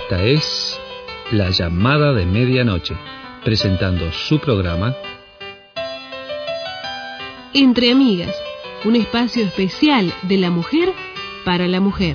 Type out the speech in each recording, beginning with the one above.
Esta es La Llamada de Medianoche, presentando su programa Entre Amigas, un espacio especial de la mujer para la mujer.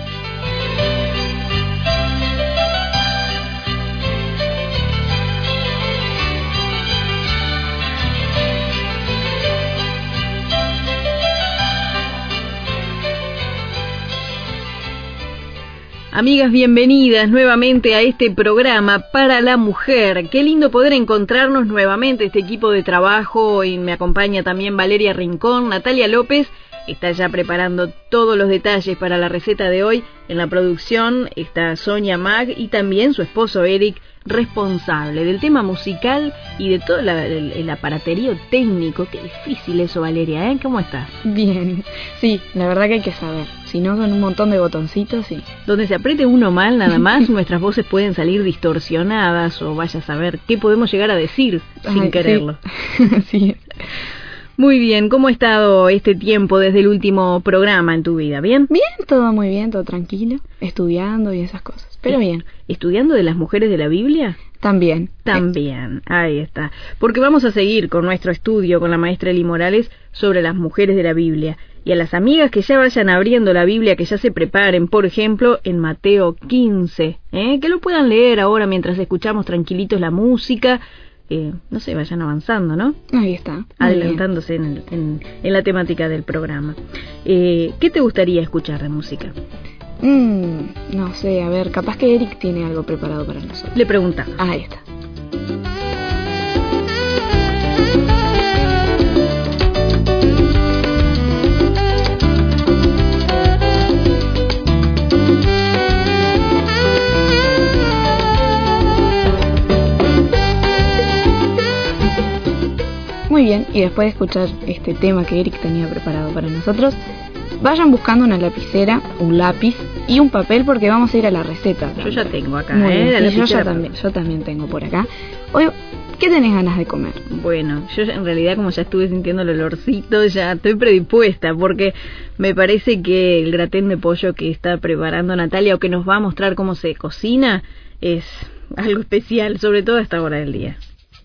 Amigas, bienvenidas nuevamente a este programa para la mujer. Qué lindo poder encontrarnos nuevamente, este equipo de trabajo, y me acompaña también Valeria Rincón. Natalia López está ya preparando todos los detalles para la receta de hoy. En la producción está Sonia Mag y también su esposo Eric, responsable del tema musical y de todo el aparaterío técnico. Qué difícil eso, Valeria, ¿eh? ¿Cómo estás? Bien, sí, la verdad que hay que saber. Si no, con un montón de botoncitos, sí. Donde se apriete uno mal nada más, nuestras voces pueden salir distorsionadas o vaya a saber qué podemos llegar a decir sin quererlo. Sí. Muy bien, ¿cómo ha estado este tiempo desde el último programa en tu vida? ¿Bien? Bien, todo muy bien, todo tranquilo, estudiando y esas cosas, pero bien. ¿Estudiando de las mujeres de la Biblia? También. También, ahí está. Porque vamos a seguir con nuestro estudio con la maestra Eli Morales sobre las mujeres de la Biblia. Y a las amigas que ya vayan abriendo la Biblia, que ya se preparen, por ejemplo, en Mateo 15, que lo puedan leer ahora mientras escuchamos tranquilitos la música. No sé, vayan avanzando, ¿no? Ahí está. Adelantándose en la temática del programa. ¿Qué te gustaría escuchar de música? No sé, a ver, capaz que Eric tiene algo preparado para nosotros. Le preguntamos. Ahí está. Muy bien, y después de escuchar este tema que Eric tenía preparado para nosotros, vayan buscando una lapicera, un lápiz y un papel porque vamos a ir a la receta. Yo ya tengo acá, la yo también tengo por acá. Hoy, ¿qué tenés ganas de comer? Bueno, yo en realidad, como ya estuve sintiendo el olorcito, ya estoy predispuesta porque me parece que el gratén de pollo que está preparando Natalia o que nos va a mostrar cómo se cocina es algo especial, sobre todo a esta hora del día.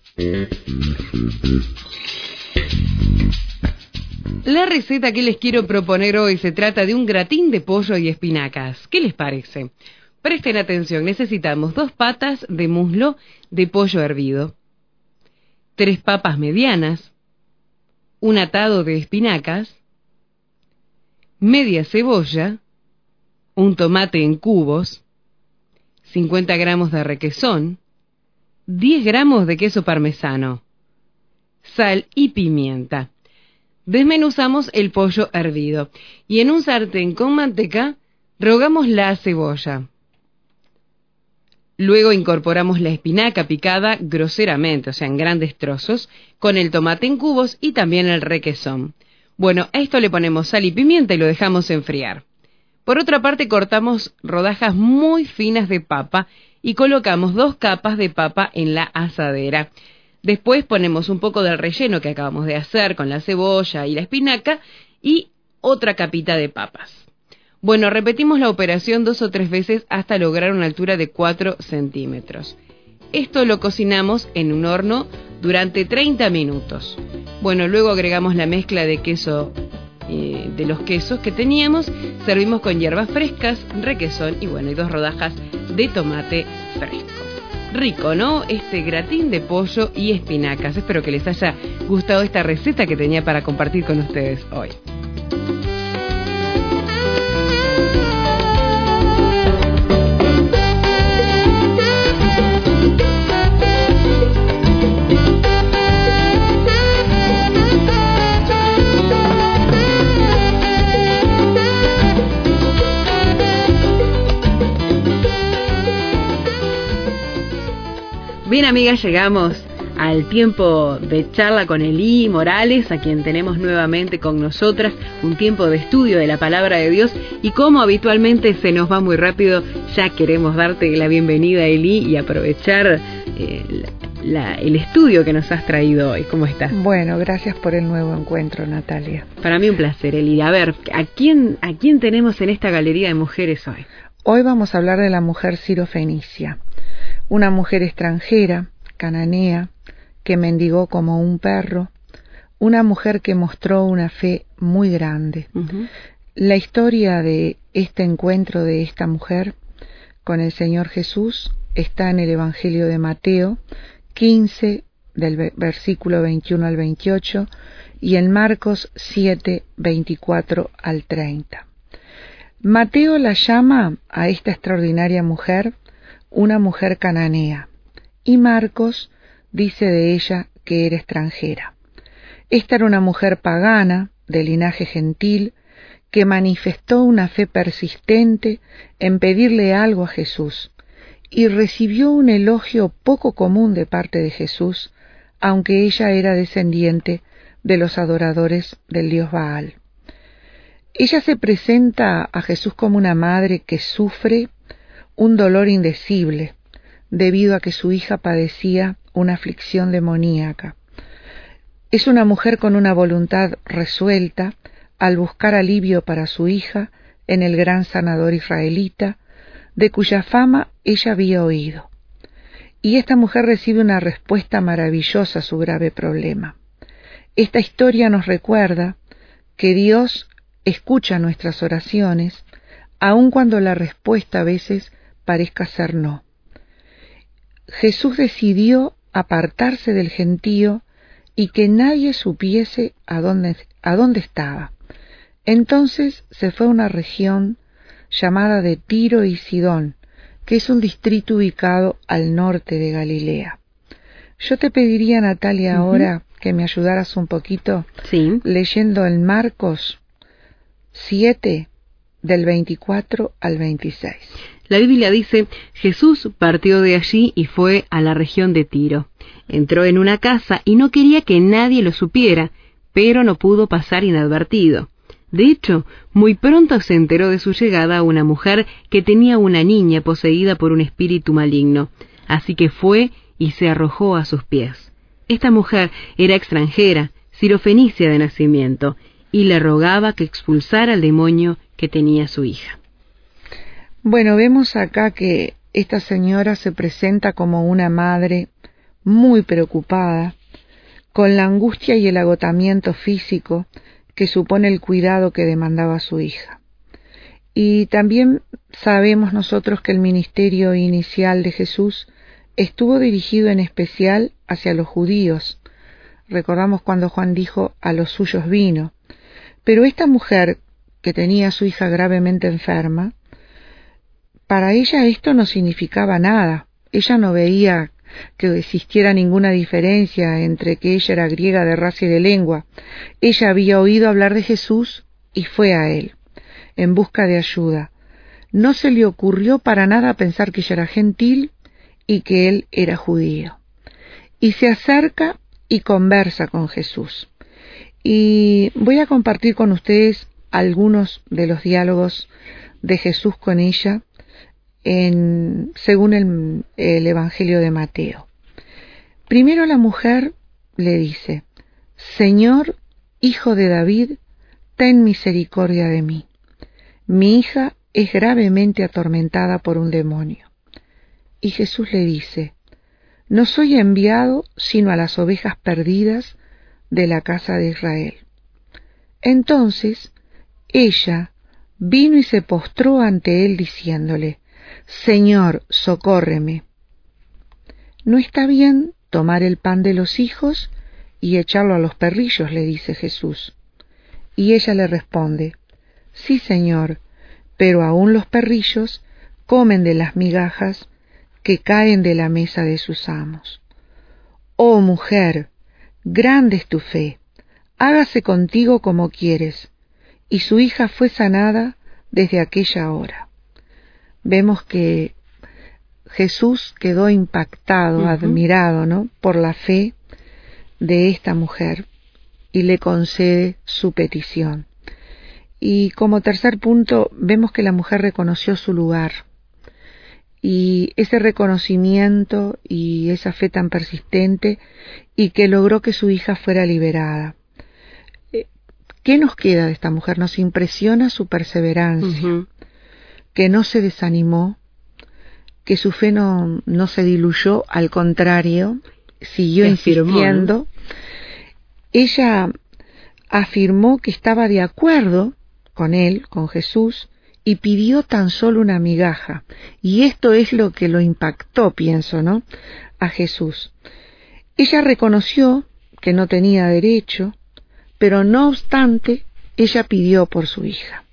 La receta que les quiero proponer hoy se trata de un gratín de pollo y espinacas. ¿Qué les parece? Presten atención, necesitamos 2 patas de muslo de pollo hervido, 3 papas medianas, un atado de espinacas, media cebolla, un tomate en cubos, 50 gramos de requesón, 10 gramos de queso parmesano, sal y pimienta. Desmenuzamos el pollo hervido y en un sartén con manteca rehogamos la cebolla. Luego incorporamos la espinaca picada groseramente, o sea, en grandes trozos, con el tomate en cubos y también el requesón. Bueno, a esto le ponemos sal y pimienta y lo dejamos enfriar. Por otra parte, cortamos rodajas muy finas de papa y colocamos 2 capas de papa en la asadera. Después ponemos un poco del relleno que acabamos de hacer con la cebolla y la espinaca y otra capita de papas. Bueno, repetimos la operación 2 o 3 veces hasta lograr una altura de 4 centímetros. Esto lo cocinamos en un horno durante 30 minutos. Bueno, luego agregamos la mezcla de queso, de los quesos que teníamos, servimos con hierbas frescas, requesón y 2 rodajas de tomate fresco. Rico, ¿no? Este gratín de pollo y espinacas. Espero que les haya gustado esta receta que tenía para compartir con ustedes hoy. Bien, amigas, llegamos al tiempo de charla con Eli Morales, a quien tenemos nuevamente con nosotras, un tiempo de estudio de la palabra de Dios, y como habitualmente se nos va muy rápido, ya queremos darte la bienvenida, Eli, y aprovechar el estudio que nos has traído hoy. ¿Cómo estás? Bueno, gracias por el nuevo encuentro, Natalia. Para mí un placer, Eli. A ver, ¿a quién tenemos en esta galería de mujeres hoy? Hoy vamos a hablar de la mujer sirofenicia, una mujer extranjera, cananea, que mendigó como un perro, una mujer que mostró una fe muy grande. La historia de este encuentro de esta mujer con el Señor Jesús está en el Evangelio de Mateo 15, del versículo 21 al 28, y en Marcos 7, 24 al 30. Mateo la llama a esta extraordinaria mujer una mujer cananea, y Marcos dice de ella que era extranjera. Esta era una mujer pagana, de linaje gentil, que manifestó una fe persistente en pedirle algo a Jesús, y recibió un elogio poco común de parte de Jesús, aunque ella era descendiente de los adoradores del dios Baal. Ella se presenta a Jesús como una madre que sufre un dolor indecible, debido a que su hija padecía una aflicción demoníaca. Es una mujer con una voluntad resuelta al buscar alivio para su hija en el gran sanador israelita, de cuya fama ella había oído. Y esta mujer recibe una respuesta maravillosa a su grave problema. Esta historia nos recuerda que Dios escucha nuestras oraciones, aun cuando la respuesta a veces parezca ser no. Jesús decidió apartarse del gentío y que nadie supiese a dónde estaba. Entonces se fue a una región llamada de Tiro y Sidón, que es un distrito ubicado al norte de Galilea. Yo te pediría, Natalia, ahora que me ayudaras un poquito leyendo en Marcos 7, del 24 al 26. La Biblia dice: Jesús partió de allí y fue a la región de Tiro. Entró en una casa y no quería que nadie lo supiera, pero no pudo pasar inadvertido. De hecho, muy pronto se enteró de su llegada una mujer que tenía una niña poseída por un espíritu maligno, así que fue y se arrojó a sus pies. Esta mujer era extranjera, sirofenicia de nacimiento, y le rogaba que expulsara al demonio que tenía su hija. Bueno, vemos acá que esta señora se presenta como una madre muy preocupada, con la angustia y el agotamiento físico que supone el cuidado que demandaba su hija. Y también sabemos nosotros que el ministerio inicial de Jesús estuvo dirigido en especial hacia los judíos. Recordamos cuando Juan dijo: a los suyos vino. Pero esta mujer, que tenía a su hija gravemente enferma, para ella esto no significaba nada. Ella no veía que existiera ninguna diferencia entre que ella era griega de raza y de lengua. Ella había oído hablar de Jesús y fue a él, en busca de ayuda. No se le ocurrió para nada pensar que ella era gentil y que él era judío. Y se acerca y conversa con Jesús. Y voy a compartir con ustedes algunos de los diálogos de Jesús con ella según el Evangelio de Mateo. Primero la mujer le dice: Señor, hijo de David, ten misericordia de mí. Mi hija es gravemente atormentada por un demonio. Y Jesús le dice: No soy enviado sino a las ovejas perdidas de la casa de Israel. Entonces ella vino y se postró ante él diciéndole: Señor, socórreme. No está bien tomar el pan de los hijos y echarlo a los perrillos, le dice Jesús. Y ella le responde: Sí, Señor, pero aún los perrillos comen de las migajas que caen de la mesa de sus amos. Oh mujer, grande es tu fe, hágase contigo como quieres. Y su hija fue sanada desde aquella hora. Vemos que Jesús quedó impactado, admirado, ¿no?, por la fe de esta mujer y le concede su petición. Y como tercer punto, vemos que la mujer reconoció su lugar. Y ese reconocimiento y esa fe tan persistente y que logró que su hija fuera liberada. ¿Qué nos queda de esta mujer? Nos impresiona su perseverancia. que no se desanimó, que su fe no se diluyó, al contrario, siguió insistiendo. ¿No? Ella afirmó que estaba de acuerdo con él, con Jesús, y pidió tan solo una migaja. Y esto es lo que lo impactó, pienso, ¿no?, a Jesús. Ella reconoció que no tenía derecho, pero no obstante, ella pidió por su hija.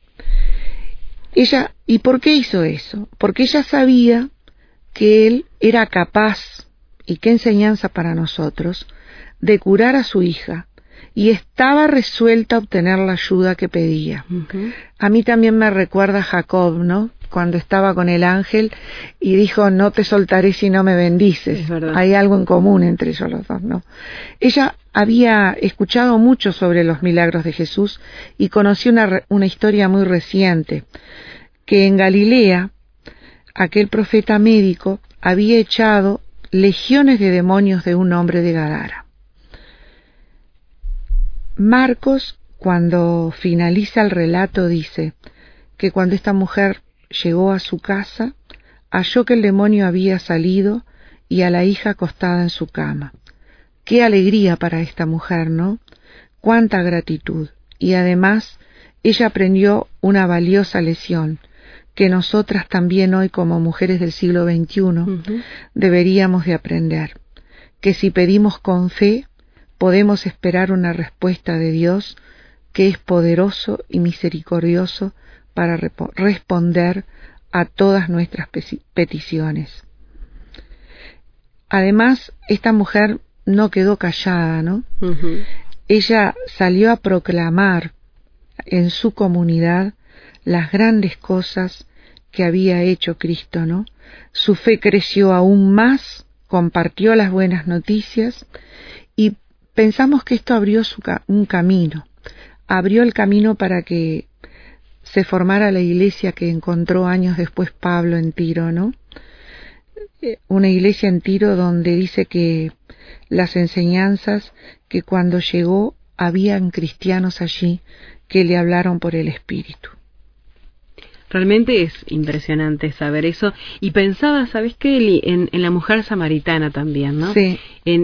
¿Y por qué hizo eso? Porque ella sabía que él era capaz, y qué enseñanza para nosotros, de curar a su hija, y estaba resuelta a obtener la ayuda que pedía. Uh-huh. A mí también me recuerda a Jacob, ¿no?, cuando estaba con el ángel y dijo, no te soltaré si no me bendices. Es verdad. Hay algo en común entre ellos los dos, ¿no? Ella había escuchado mucho sobre los milagros de Jesús y conoció una historia muy reciente, que en Galilea aquel profeta médico había echado legiones de demonios de un hombre de Gadara. Marcos, cuando finaliza el relato, dice que cuando esta mujer llegó a su casa, halló que el demonio había salido y a la hija acostada en su cama. Qué alegría para esta mujer, ¿no? Cuánta gratitud. Y además, ella aprendió una valiosa lección que nosotras también hoy, como mujeres del siglo XXI, uh-huh, deberíamos de aprender. Que si pedimos con fe, podemos esperar una respuesta de Dios que es poderoso y misericordioso para responder a todas nuestras peticiones. Además, esta mujer no quedó callada, ¿no? Uh-huh. Ella salió a proclamar en su comunidad las grandes cosas que había hecho Cristo, ¿no? Su fe creció aún más, compartió las buenas noticias y pensamos que esto abrió un camino, abrió el camino para que se formara la iglesia que encontró años después Pablo en Tiro, ¿no? Una iglesia en Tiro donde dice que las enseñanzas, que cuando llegó habían cristianos allí que le hablaron por el Espíritu. Realmente es impresionante saber eso. Y pensaba, ¿sabes qué, Eli? En la mujer samaritana también, ¿no? Sí.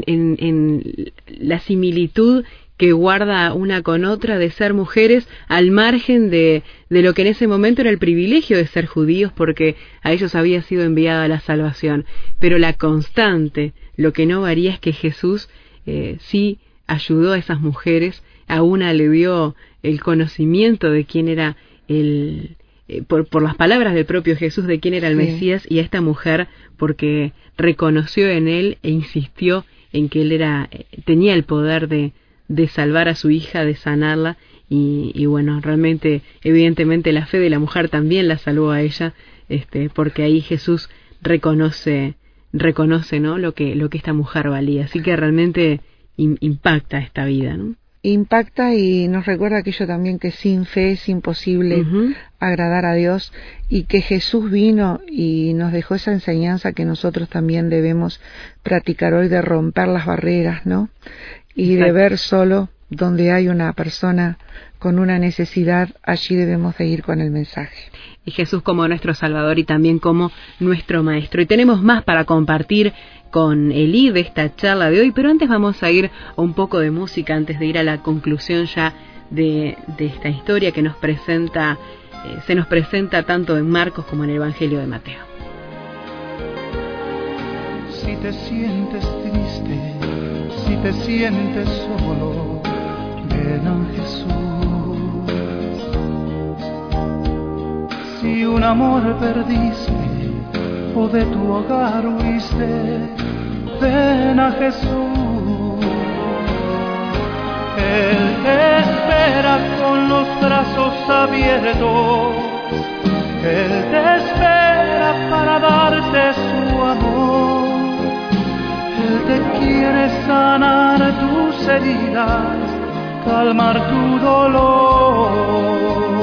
En la similitud que guarda una con otra de ser mujeres al margen de lo que en ese momento era el privilegio de ser judíos, porque a ellos había sido enviada la salvación. Pero la constante, lo que no varía, es que Jesús sí ayudó a esas mujeres, a una le dio el conocimiento de quién era por las palabras del propio Jesús, de quién era el Mesías, y a esta mujer porque reconoció en él e insistió en que él tenía el poder de salvar a su hija, de sanarla, y bueno, realmente, evidentemente la fe de la mujer también la salvó a ella, porque ahí Jesús reconoce, ¿no?, lo que esta mujer valía. Así que realmente impacta esta vida, ¿no? Impacta y nos recuerda aquello también, que sin fe es imposible uh-huh. agradar a Dios, y que Jesús vino y nos dejó esa enseñanza que nosotros también debemos practicar hoy, de romper las barreras, ¿no? Y exacto. De ver solo donde hay una persona con una necesidad, allí debemos de ir con el mensaje. Y Jesús como nuestro Salvador y también como nuestro Maestro. Y tenemos más para compartir con Eli de esta charla de hoy, pero antes vamos a ir a un poco de música antes de ir a la conclusión ya de esta historia que nos presenta, se nos presenta tanto en Marcos como en el Evangelio de Mateo. Si te sientes triste, si te sientes solo, ven a Jesús. Si un amor perdiste o de tu hogar huiste, ven a Jesús. Él te espera con los brazos abiertos, Él te espera para darte su amor. Él te quiere sanar tus heridas, calmar tu dolor.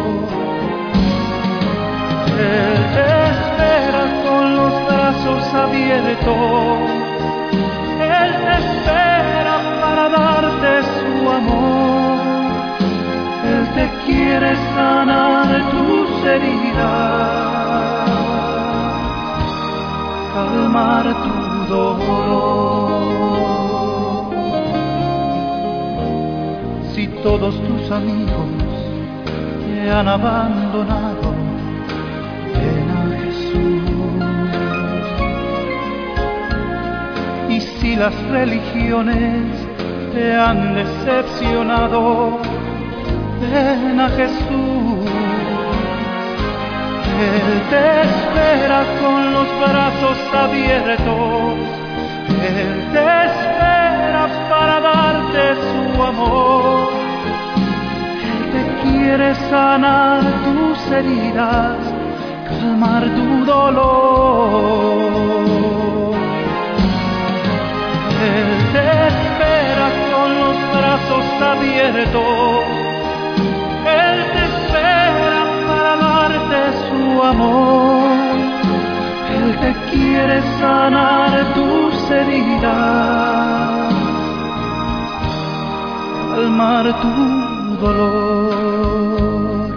Él te espera con los brazos abiertos, Él te espera para darte su amor. Él te quiere sanar tus heridas, calmar tu dolor. Si todos tus amigos te han abandonado, ven a Jesús. Y si las religiones te han decepcionado, ven a Jesús. Él te espera con los brazos abiertos, Él te espera para darte su amor. Él te quiere sanar tus heridas, calmar tu dolor. Él te espera con los brazos abiertos, Él te espera para darte su amor. Él te quiere sanar tus heridas, calmar tu dolor.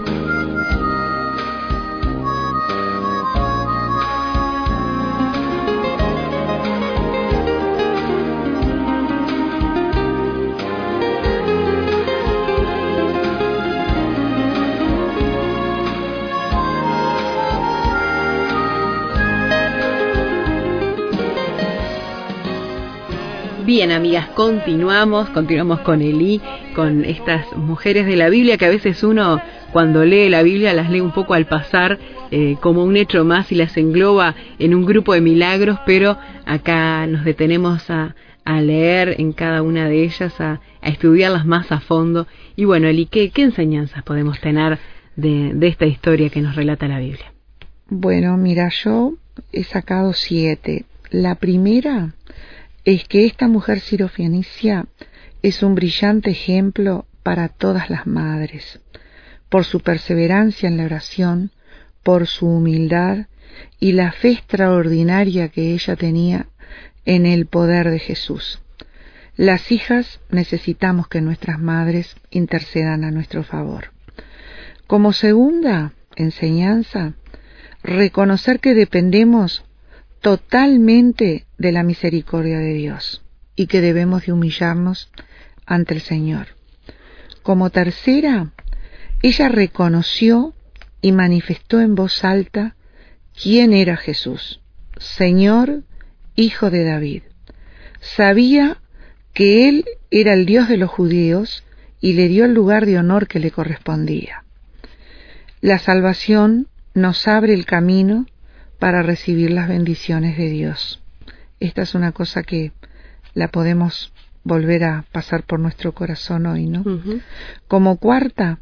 Bien, amigas, continuamos con Elí, con estas mujeres de la Biblia que a veces uno cuando lee la Biblia las lee un poco al pasar, como un hecho más y las engloba en un grupo de milagros, pero acá nos detenemos a leer en cada una de ellas, a estudiarlas más a fondo. Y bueno, Elí, ¿qué enseñanzas podemos tener de esta historia que nos relata la Biblia? Bueno, mira, yo he sacado 7. La primera es que esta mujer sirofenicia es un brillante ejemplo para todas las madres, por su perseverancia en la oración, por su humildad y la fe extraordinaria que ella tenía en el poder de Jesús. Las hijas necesitamos que nuestras madres intercedan a nuestro favor. Como segunda enseñanza, reconocer que dependemos totalmente de la misericordia de Dios y que debemos de humillarnos ante el Señor. Como tercera, ella reconoció y manifestó en voz alta quién era Jesús, Señor, Hijo de David. Sabía que Él era el Dios de los judíos y le dio el lugar de honor que le correspondía. La salvación nos abre el camino para recibir las bendiciones de Dios. Esta es una cosa que la podemos volver a pasar por nuestro corazón hoy, ¿no? Uh-huh. Como cuarta,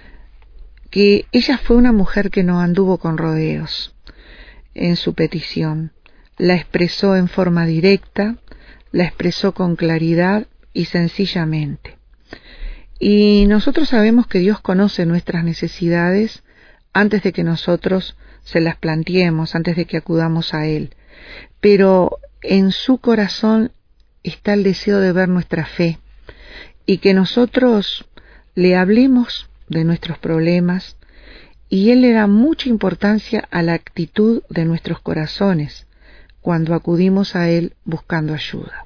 que ella fue una mujer que no anduvo con rodeos en su petición. La expresó en forma directa, la expresó con claridad y sencillamente. Y nosotros sabemos que Dios conoce nuestras necesidades antes de que nosotros se las planteemos, antes de que acudamos a Él. Pero en su corazón está el deseo de ver nuestra fe y que nosotros le hablemos de nuestros problemas, y Él le da mucha importancia a la actitud de nuestros corazones cuando acudimos a Él buscando ayuda.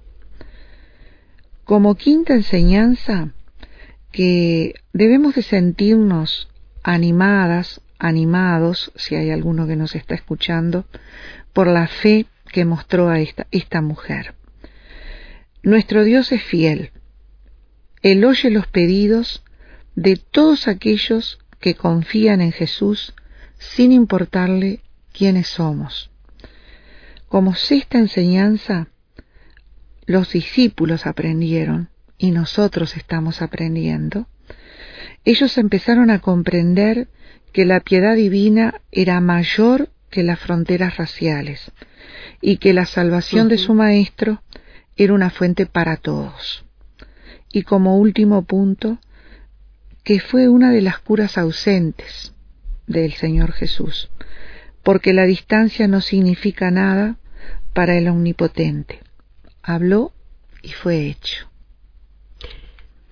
Como quinta enseñanza, que debemos de sentirnos animados, si hay alguno que nos está escuchando, por la fe que mostró a esta mujer. Nuestro Dios es fiel. Él oye los pedidos de todos aquellos que confían en Jesús sin importarle quiénes somos. Como sexta enseñanza, los discípulos aprendieron y nosotros estamos aprendiendo. Ellos empezaron a comprender que la piedad divina era mayor que las fronteras raciales y que la salvación de su Maestro era una fuente para todos. Y como último punto, que fue una de las curas ausentes del Señor Jesús, porque la distancia no significa nada para el Omnipotente. Habló y fue hecho.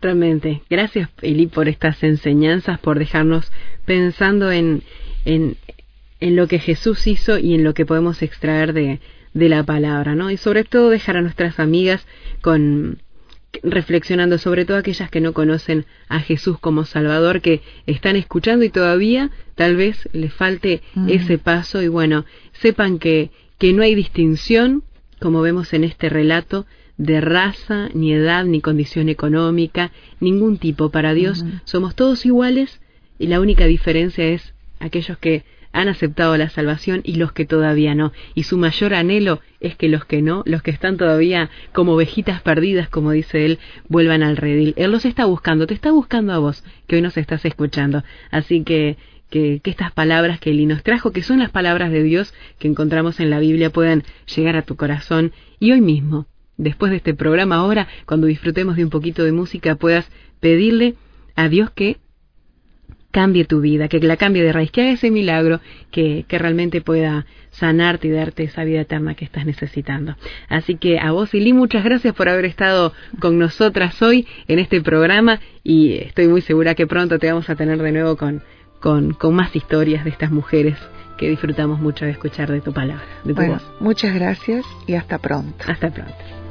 Realmente. Gracias, Eli, por estas enseñanzas, por dejarnos pensando en lo que Jesús hizo y en lo que podemos extraer de la palabra, ¿no? Y sobre todo dejar a nuestras amigas reflexionando, sobre todo aquellas que no conocen a Jesús como Salvador, que están escuchando y todavía tal vez les falte ese paso, y bueno, sepan que no hay distinción, como vemos en este relato, de raza, ni edad, ni condición económica, ningún tipo. Para Dios somos todos iguales, y la única diferencia es aquellos que han aceptado la salvación y los que todavía no. Y su mayor anhelo es que los que no, los que están todavía como ovejitas perdidas, como dice él, vuelvan al redil. Él los está buscando, te está buscando a vos, que hoy nos estás escuchando. Así que estas palabras que Eli nos trajo, que son las palabras de Dios que encontramos en la Biblia, puedan llegar a tu corazón. Y hoy mismo, después de este programa, ahora, cuando disfrutemos de un poquito de música, puedas pedirle a Dios que cambie tu vida, que la cambie de raíz, que haga ese milagro, que realmente pueda sanarte y darte esa vida eterna que estás necesitando. Así que a vos, Eli, muchas gracias por haber estado con nosotras hoy en este programa, y estoy muy segura que pronto te vamos a tener de nuevo con más historias de estas mujeres que disfrutamos mucho de escuchar de tu palabra, de tu voz. Muchas gracias y hasta pronto. Hasta pronto.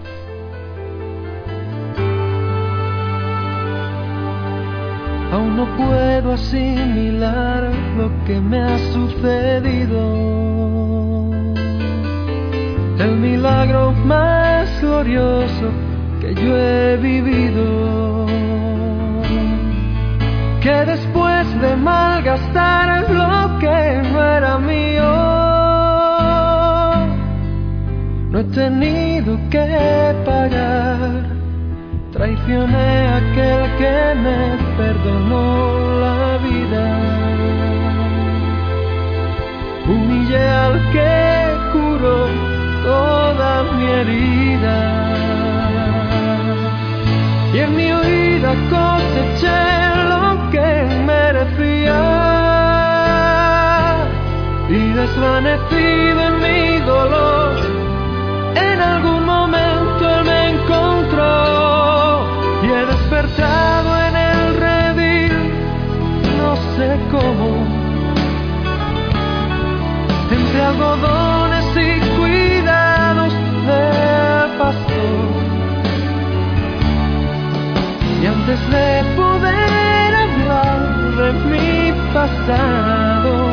Aún no puedo asimilar lo que me ha sucedido. El milagro más glorioso que yo he vivido. Que después de malgastar lo que no era mío, no he tenido que pagar. Traicioné a aquel que me perdonó la vida. Humillé al que curó toda mi herida. Y en mi huida coseché lo que merecía. Y desvanecido en mi dolor, en algún momento él me encontró. Y he despertado en el redil, no sé cómo, entre algodones y cuidados del pastor. Y antes de poder hablar de mi pasado,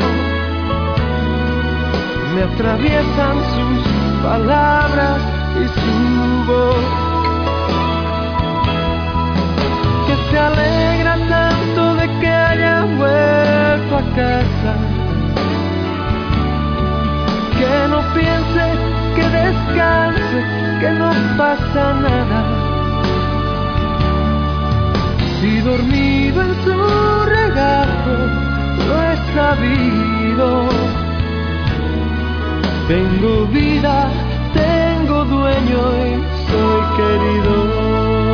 me atraviesan sus palabras y su voz. Se alegra tanto de que haya vuelto a casa, que no piense, que descanse, que no pasa nada. Si dormido en su regazo lo he sabido, tengo vida, tengo dueño y soy querido.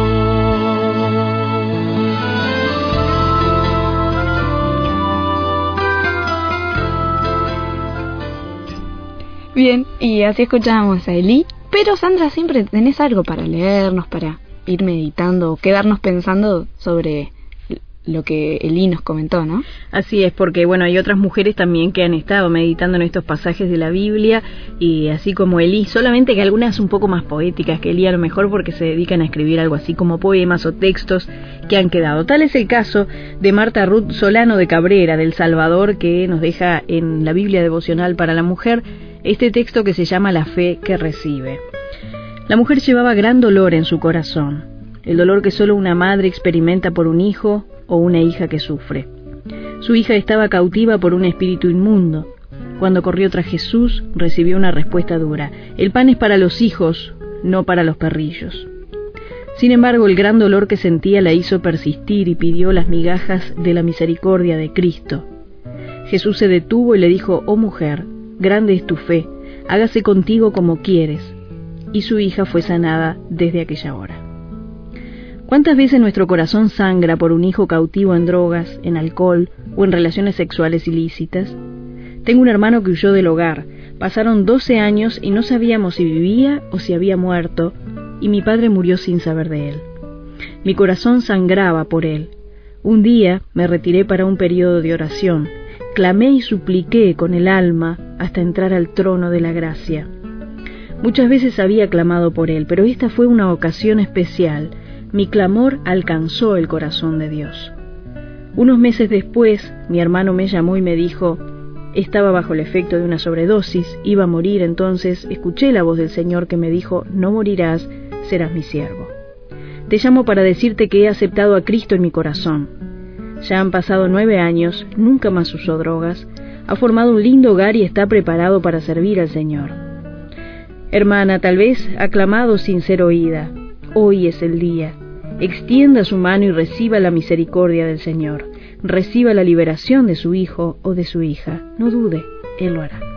Bien, y así escuchábamos a Eli. Pero Sandra, siempre tenés algo para leernos, para ir meditando o quedarnos pensando sobre lo que Eli nos comentó, ¿no? Así es, porque bueno, hay otras mujeres también que han estado meditando en estos pasajes de la Biblia, y así como Eli, solamente que algunas un poco más poéticas que Eli a lo mejor, porque se dedican a escribir algo así como poemas o textos que han quedado. Tal es el caso de Marta Ruth Solano de Cabrera, del Salvador, que nos deja en la Biblia devocional para la mujer este texto que se llama La fe que recibe. La mujer llevaba gran dolor en su corazón, el dolor que solo una madre experimenta por un hijo o una hija que sufre. Su hija estaba cautiva por un espíritu inmundo. Cuando corrió tras Jesús, recibió una respuesta dura: el pan es para los hijos, no para los perrillos. Sin embargo, el gran dolor que sentía la hizo persistir y pidió las migajas de la misericordia de Cristo. Jesús se detuvo y le dijo: oh mujer, grande es tu fe, hágase contigo como quieres. Y su hija fue sanada desde aquella hora. ¿Cuántas veces nuestro corazón sangra por un hijo cautivo en drogas, en alcohol o en relaciones sexuales ilícitas? Tengo un hermano que huyó del hogar. Pasaron 12 años y no sabíamos si vivía o si había muerto, y mi padre murió sin saber de él. Mi corazón sangraba por él. Un día me retiré para un periodo de oración. Clamé y supliqué con el alma hasta entrar al trono de la gracia. Muchas veces había clamado por él, pero esta fue una ocasión especial. Mi clamor alcanzó el corazón de Dios. Unos meses después, mi hermano me llamó y me dijo, estaba bajo el efecto de una sobredosis, iba a morir, entonces escuché la voz del Señor que me dijo, no morirás, serás mi siervo. Te llamo para decirte que he aceptado a Cristo en mi corazón. Ya han pasado 9 años, nunca más usó drogas, ha formado un lindo hogar y está preparado para servir al Señor. Hermana, tal vez ha clamado sin ser oída. Hoy es el día. Extienda su mano y reciba la misericordia del Señor. Reciba la liberación de su hijo o de su hija. No dude, Él lo hará.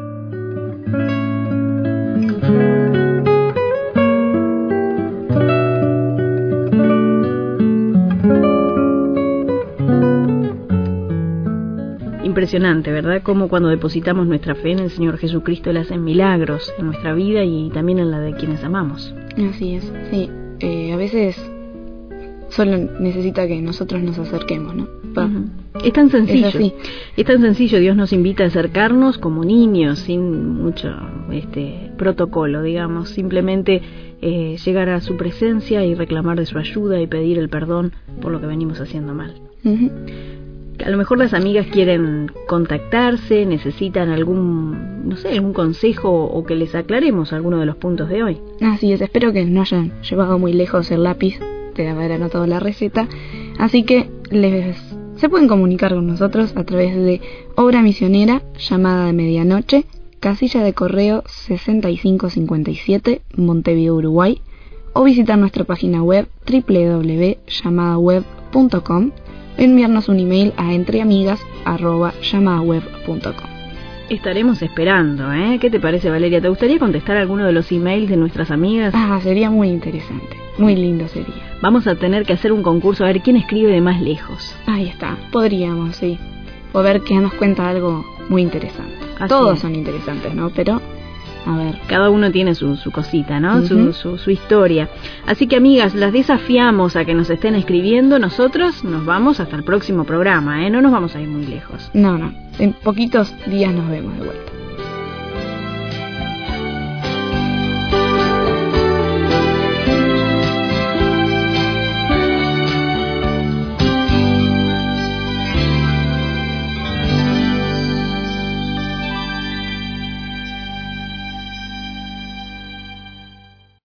Impresionante, ¿verdad? Como cuando depositamos nuestra fe en el Señor Jesucristo, Él hace milagros en nuestra vida y también en la de quienes amamos. Así es, sí. A veces solo necesita que nosotros nos acerquemos, ¿no? Es tan sencillo. Es así. Es tan sencillo. Dios nos invita a acercarnos como niños, sin mucho protocolo, digamos. Simplemente llegar a su presencia y reclamar de su ayuda y pedir el perdón por lo que venimos haciendo mal. A lo mejor las amigas quieren contactarse, necesitan algún consejo o que les aclaremos alguno de los puntos de hoy. Así es, espero que no hayan llevado muy lejos el lápiz de haber anotado la receta, así que se pueden comunicar con nosotros a través de Obra Misionera, llamada de medianoche, casilla de correo 6557, Montevideo, Uruguay, o visitar nuestra página web www.llamadaweb.com, enviarnos un email a entreamigas@llamadaweb.com. Estaremos esperando, ¿eh? ¿Qué te parece, Valeria? ¿Te gustaría contestar alguno de los emails de nuestras amigas? Sería muy interesante, muy lindo sería. Vamos a tener que hacer un concurso a ver quién escribe de más lejos. Ahí está, podríamos, sí. O ver que nos cuenta algo muy interesante. Así Todos es. son interesantes, ¿no? Pero, a ver. Cada uno tiene su cosita, ¿no? Su historia. Así que, amigas, las desafiamos a que nos estén escribiendo. Nosotros nos vamos hasta el próximo programa, ¿eh? No nos vamos a ir muy lejos. No. En poquitos días nos vemos de vuelta.